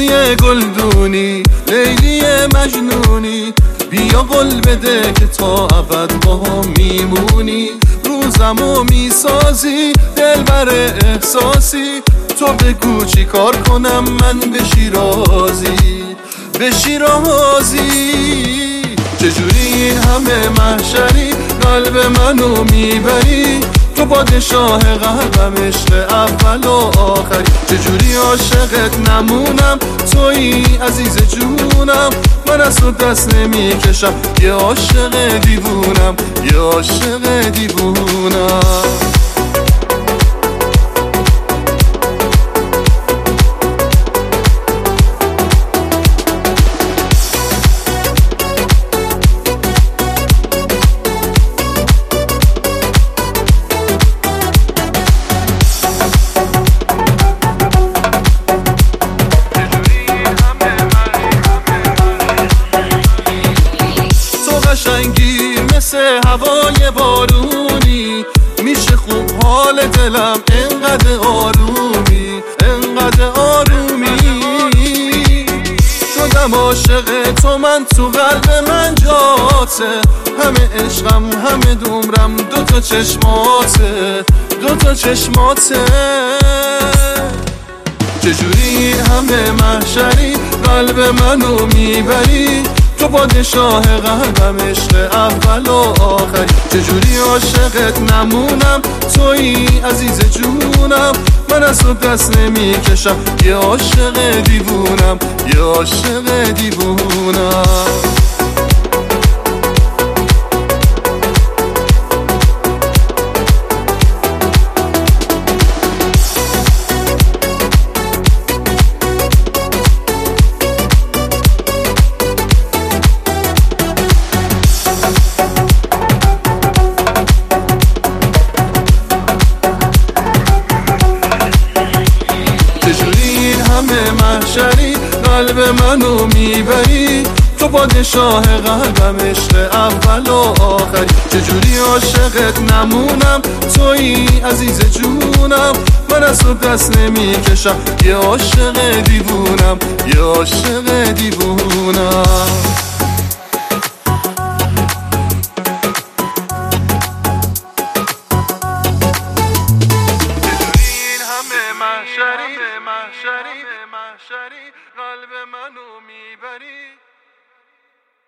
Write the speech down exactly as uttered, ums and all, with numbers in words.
لیلی گلدونی، لیلی مجنونی، بیا قول بده که تا ابد با هم میمونی. روزمو میسازی دلبر احساسی، تو بگو چی کار کنم من بشی راضی، بشی راضی. چجوری همه محشری قلب منو میبری، تو پادشاه قلبم عشق اول و آخری. چجوری عاشقت نمونم، تویی عزیز جونم، من از تو دست نمیکشم، یه عاشق دیوونم، یه عاشق دیوونم. قشنگی مثل هوای بارونی، میشه خوب حال دلم انقدر آرومی، انقدر آرومی. شدم عاشق تو، من تو قلب من جاته، همه عشقم همه دومرم دوتا چشماته، دوتا چشماته. چجوری همه محشری قلب منو میبری، تو پادشاه قلبم عشق اول و آخری. چجوری عاشقت نمونم، تویی عزیز جونم، من از تو دست نمیکشم، یه عاشق دیوونم، یه عاشق دیوونم. همه محشری قلب منو میبری، تو پادشاه قلبم عشق اول و آخری. چجوری عاشقت نمونم، تویی عزیز جونم، من از تو دست نمیکشم، یه عاشق دیوونم، یه عاشق دیوونم.